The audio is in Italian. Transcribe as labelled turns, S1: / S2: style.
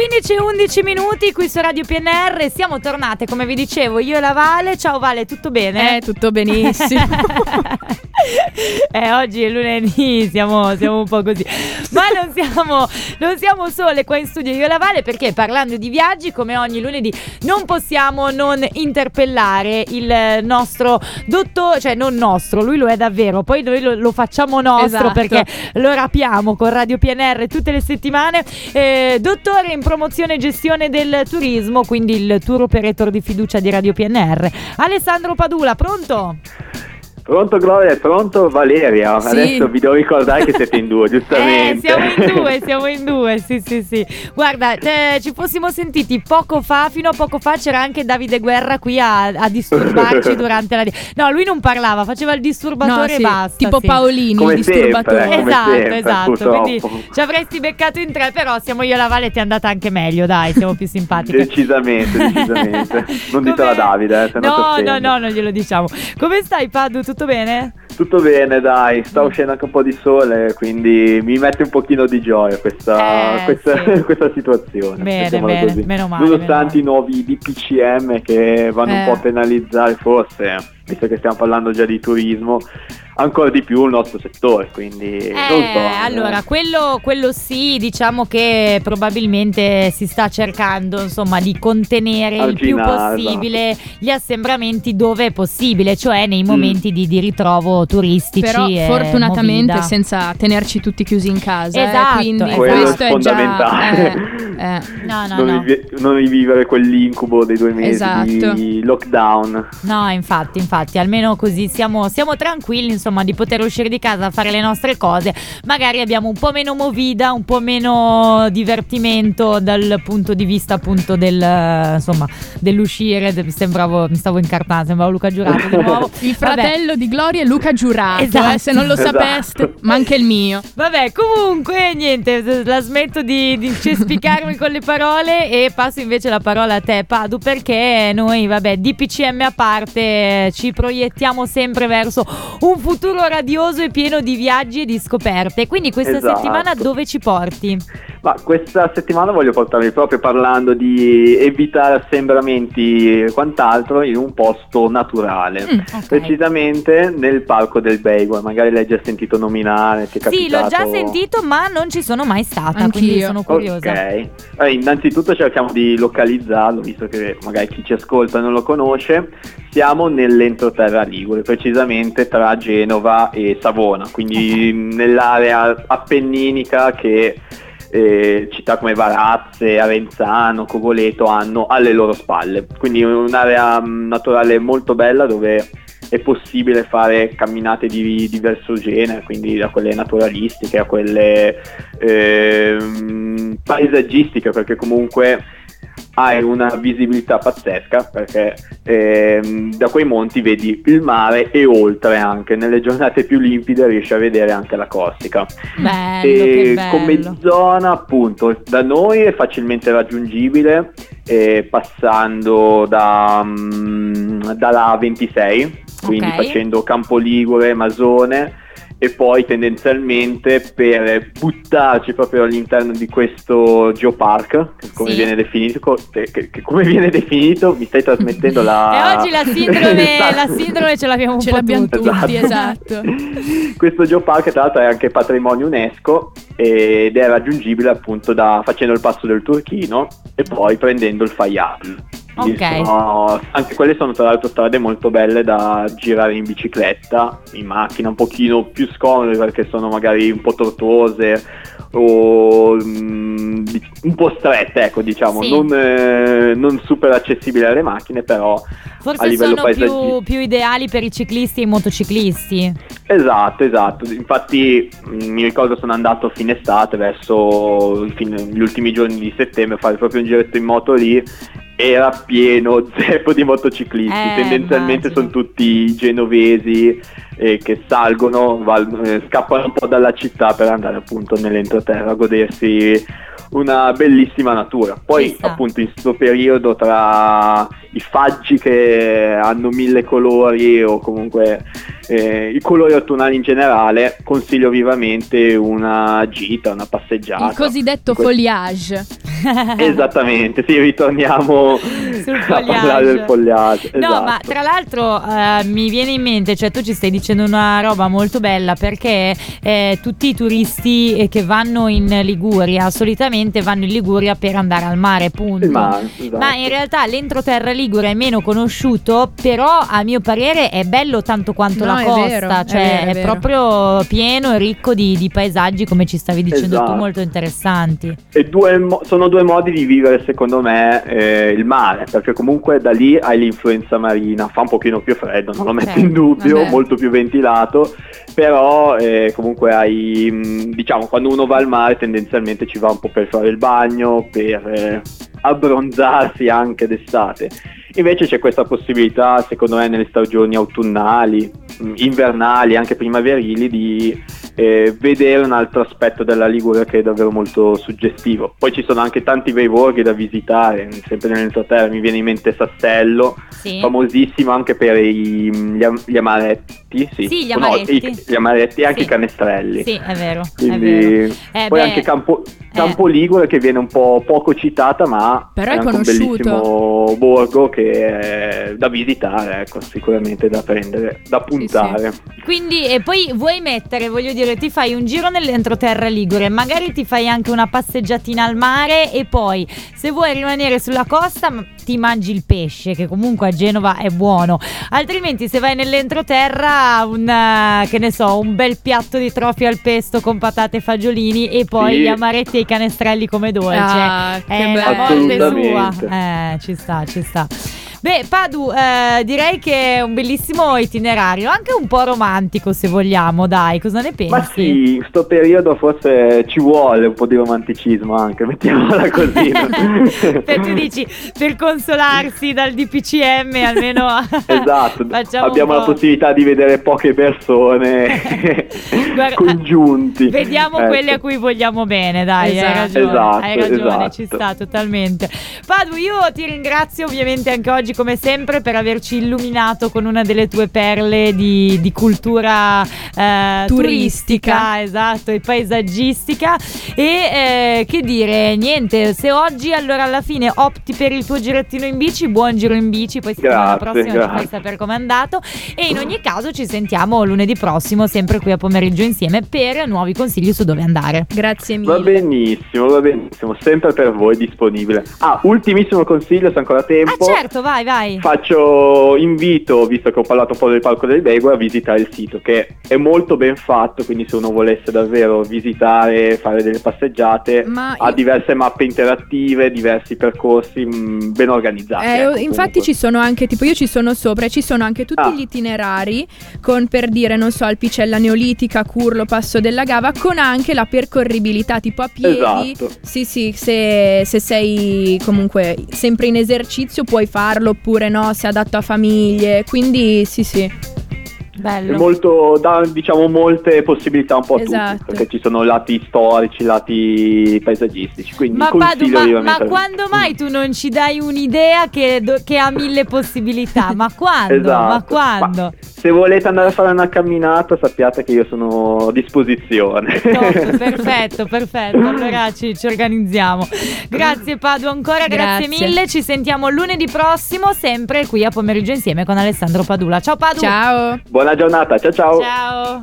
S1: 15 e 11 minuti qui su Radio PNR. Siamo tornate, come vi dicevo, io e la Vale. Ciao Vale, tutto bene?
S2: Tutto benissimo.
S1: Oggi è lunedì, siamo un po' così. Ma non siamo sole qua in studio io e la Vale, perché parlando di viaggi, come ogni lunedì, non possiamo non interpellare il nostro dottore, cioè non nostro, lui lo è davvero, poi noi lo facciamo nostro, esatto, perché lo rapiamo con Radio PNR tutte le settimane. Dottore in promozione e gestione del turismo, quindi il tour operator di fiducia di Radio PNR, Alessandro Padula. Pronto?
S3: Pronto Gloria, pronto Valeria? Sì. Adesso vi devo ricordare che siete in due, giustamente.
S1: Siamo in due, sì. Guarda, ci fossimo sentiti fino a poco fa c'era anche Davide Guerra qui a disturbarci durante la... No, lui non parlava, faceva il disturbatore, no, sì, e basta.
S2: Tipo sì. Paolini,
S3: come
S2: il disturbatore.
S3: Sempre,
S1: esatto.
S3: Purtroppo.
S1: Quindi ci avresti beccato in tre, però siamo io e la Vale, ti è andata anche meglio, dai, siamo più simpatiche.
S3: Decisamente. Non ditelo a Davide,
S1: no, non glielo diciamo. Come stai, Padu? Tutto bene?
S3: Tutto bene, dai, sta uscendo anche un po' di sole, quindi mi mette un pochino di gioia questa situazione.
S1: Bene,
S3: così.
S1: Meno male.
S3: Nonostante i nuovi DPCM che vanno un po' a penalizzare, forse, visto che stiamo parlando già di turismo, ancora di più il nostro settore, quindi non so.
S1: Allora, quello sì, diciamo che probabilmente si sta cercando, insomma, di contenere il più possibile gli assembramenti dove è possibile, cioè nei momenti di ritrovo turistici.
S2: Però fortunatamente senza tenerci tutti chiusi in casa.
S1: Esatto,
S2: quindi
S3: questo è fondamentale.
S1: No.
S3: Non rivivere quell'incubo dei 2 mesi di lockdown.
S1: No, infatti, almeno così siamo tranquilli, insomma, di poter uscire di casa a fare le nostre cose. Magari abbiamo un po' meno movida, un po' meno divertimento dal punto di vista appunto dell'uscire. Mi stavo incartando, sembravo Luca Giurato di nuovo.
S2: Il fratello di Gloria è Luca Giurato,
S1: esatto.
S2: Se non lo sapeste, ma anche il mio.
S1: Vabbè, comunque niente, la smetto di cespicarmi con le parole e passo invece la parola a te, Padu, perché noi, DPCM a parte, ci proiettiamo sempre verso un futuro radioso e pieno di viaggi e di scoperte. Quindi questa settimana dove ci porti?
S3: Ma questa settimana voglio portarvi, proprio parlando di evitare assembramenti e quant'altro, in un posto naturale,
S1: okay.
S3: Precisamente nel Parco del Beigo. Magari l'hai già sentito nominare, ti è capitato?
S1: Sì, l'ho già sentito, ma non ci sono mai stata.
S2: Anch'io.
S1: Quindi sono curiosa.
S3: Ok, innanzitutto cerchiamo di localizzarlo, visto che magari chi ci ascolta non lo conosce. Siamo nell'entroterra ligure, precisamente tra Genova e Savona, quindi nell'area appenninica che città come Varazze, Arenzano, Cogoleto hanno alle loro spalle. Quindi un'area naturale molto bella, dove è possibile fare camminate di diverso genere, quindi da quelle naturalistiche a quelle paesaggistiche, perché comunque hai una visibilità pazzesca, perché da quei monti vedi il mare e oltre, anche nelle giornate più limpide riesci a vedere anche la Corsica.
S1: Che bello.
S3: Come zona, appunto, da noi è facilmente raggiungibile, passando dalla A26, quindi facendo Campoligure, Masone, e poi tendenzialmente per buttarci proprio all'interno di questo geopark, come viene definito, come viene definito, mi stai trasmettendo la...
S1: E oggi la sindrome ce l'abbiamo tutti, esatto.
S3: Questo geopark tra l'altro è anche patrimonio UNESCO ed è raggiungibile appunto facendo il passo del Turchino e poi prendendo il Fayal. Anche quelle sono tra l'altro strade molto belle da girare in bicicletta, in macchina, un pochino più scomode perché sono magari un po' tortuose o un po' strette, ecco, diciamo, non super accessibili alle macchine, però
S1: forse
S3: a livello
S1: sono più ideali per i ciclisti e i motociclisti.
S3: Esatto, infatti mi ricordo sono andato a fine estate, verso gli ultimi giorni di settembre, a fare proprio un giretto in moto lì. Era pieno zeppo di motociclisti, tendenzialmente sono tutti genovesi che salgono, scappano un po' dalla città per andare appunto nell'entroterra a godersi una bellissima natura. Poi appunto in questo periodo, tra i faggi che hanno 1000 colori o comunque i colori autunnali in generale, consiglio vivamente una gita, una passeggiata.
S2: Il cosiddetto foliage.
S3: Esattamente, sì, ritorniamo
S1: sul
S3: a parlare del fogliage.
S1: No,
S3: esatto.
S1: ma tra l'altro mi viene in mente, cioè tu ci stai dicendo una roba molto bella, perché tutti i turisti che vanno in Liguria solitamente vanno in Liguria per andare al mare, punto.
S3: Esatto.
S1: Ma in realtà l'entroterra ligure è meno conosciuto, però a mio parere è bello tanto quanto la costa,
S2: vero,
S1: cioè
S2: è vero.
S1: proprio pieno e ricco di paesaggi, come ci stavi dicendo tu,
S3: Esatto.
S1: molto interessanti.
S3: E sono due modi di vivere secondo me il mare, perché comunque da lì hai l'influenza marina, fa un pochino più freddo, non lo metto in dubbio,
S2: vabbè.
S3: molto più ventilato, però comunque hai, diciamo, quando uno va al mare tendenzialmente ci va un po' per fare il bagno, per abbronzarsi anche d'estate. Invece c'è questa possibilità, secondo me, nelle stagioni autunnali, invernali, anche primaverili, di vedere un altro aspetto della Liguria che è davvero molto suggestivo. Poi ci sono anche tanti bei borghi da visitare, sempre nell'entroterra mi viene in mente Sassello,
S1: Sì.
S3: famosissimo anche per gli amaretti, sì.
S1: Sì, gli
S3: O no,
S1: amaretti.
S3: gli amaretti e anche
S1: Sì.
S3: i canestrelli.
S1: Sì, è vero.
S3: Quindi
S1: è vero.
S3: poi
S1: Beh,
S3: anche Campo Ligure, che viene un po' poco citata, ma
S2: Però
S3: è
S2: è
S3: anche un
S2: conosciuto.
S3: bellissimo borgo che è da visitare, ecco, sicuramente da prendere, da puntare.
S1: Quindi, e poi vuoi mettere, voglio dire, ti fai un giro nell'entroterra ligure, magari ti fai anche una passeggiatina al mare e poi, se vuoi rimanere sulla costa, ti mangi il pesce, che comunque a Genova è buono. Altrimenti, se vai nell'entroterra, che ne so, un bel piatto di trofi al pesto con patate e fagiolini, e poi
S3: Sì.
S1: gli amaretti e i canestrelli come dolce.
S2: Ah, che
S1: È la
S2: bello.
S1: morte sua.
S3: Assolutamente.
S1: Ci sta. Beh, Padu, direi che è un bellissimo itinerario, anche un po' romantico se vogliamo, dai, cosa ne pensi?
S3: Ma sì, in sto periodo forse ci vuole un po' di romanticismo anche, mettiamola così.
S1: Tu dici, per consolarsi dal DPCM almeno
S3: Esatto,
S1: facciamo
S3: abbiamo
S1: un
S3: la
S1: po'.
S3: possibilità di vedere poche persone
S1: Guarda,
S3: congiunti.
S1: Vediamo
S3: Ecco.
S1: quelli a cui vogliamo bene, dai,
S2: Esatto.
S1: hai ragione,
S3: Esatto.
S1: ci sta totalmente. Padu, io ti ringrazio ovviamente anche oggi come sempre per averci illuminato con una delle tue perle di cultura turistica, esatto, e paesaggistica. E che dire, niente, se oggi allora alla fine opti per il tuo girettino in bici, buon giro in bici, poi settimana prossima ci fai sapere com'è andato, e in ogni caso ci sentiamo lunedì prossimo sempre qui a Pomeriggio Insieme per nuovi consigli su dove andare.
S2: Grazie mille.
S3: Va benissimo, sempre per voi disponibile. Ultimissimo consiglio, se ancora tempo.
S1: Certo, vai.
S3: Invito, visto che ho parlato un po' del Parco del Bego, a visitare il sito, che è molto ben fatto, quindi se uno volesse davvero visitare, fare delle passeggiate, ha diverse mappe interattive, diversi percorsi ben organizzati.
S2: Infatti ci sono anche, tipo io ci sono sopra, e ci sono anche tutti gli itinerari con, per dire, non so, Alpicella Neolitica, Curlo, Passo della Gava, con anche la percorribilità tipo a piedi.
S3: Esatto.
S2: Sì, se sei comunque sempre in esercizio puoi farlo, oppure no, se è adatto a famiglie, quindi sì.
S1: Bello.
S3: È molto, dà, diciamo, molte possibilità un po' a
S2: Esatto.
S3: tutti, perché ci sono lati storici, lati paesaggistici, quindi
S1: Ma Padu,
S3: consiglio
S1: ma
S3: vivamente.
S1: quando mai tu non ci dai un'idea che ha mille possibilità? Ma quando?
S3: Esatto.
S1: Ma quando?
S3: Ma se volete andare a fare una camminata, sappiate che io sono a disposizione.
S1: Top, perfetto. Allora ci organizziamo. Grazie Padu ancora, grazie mille. Ci sentiamo lunedì prossimo, sempre qui a Pomeriggio Insieme con Alessandro Padula. Ciao Padu.
S2: Ciao.
S3: Buona giornata, ciao.
S1: Ciao.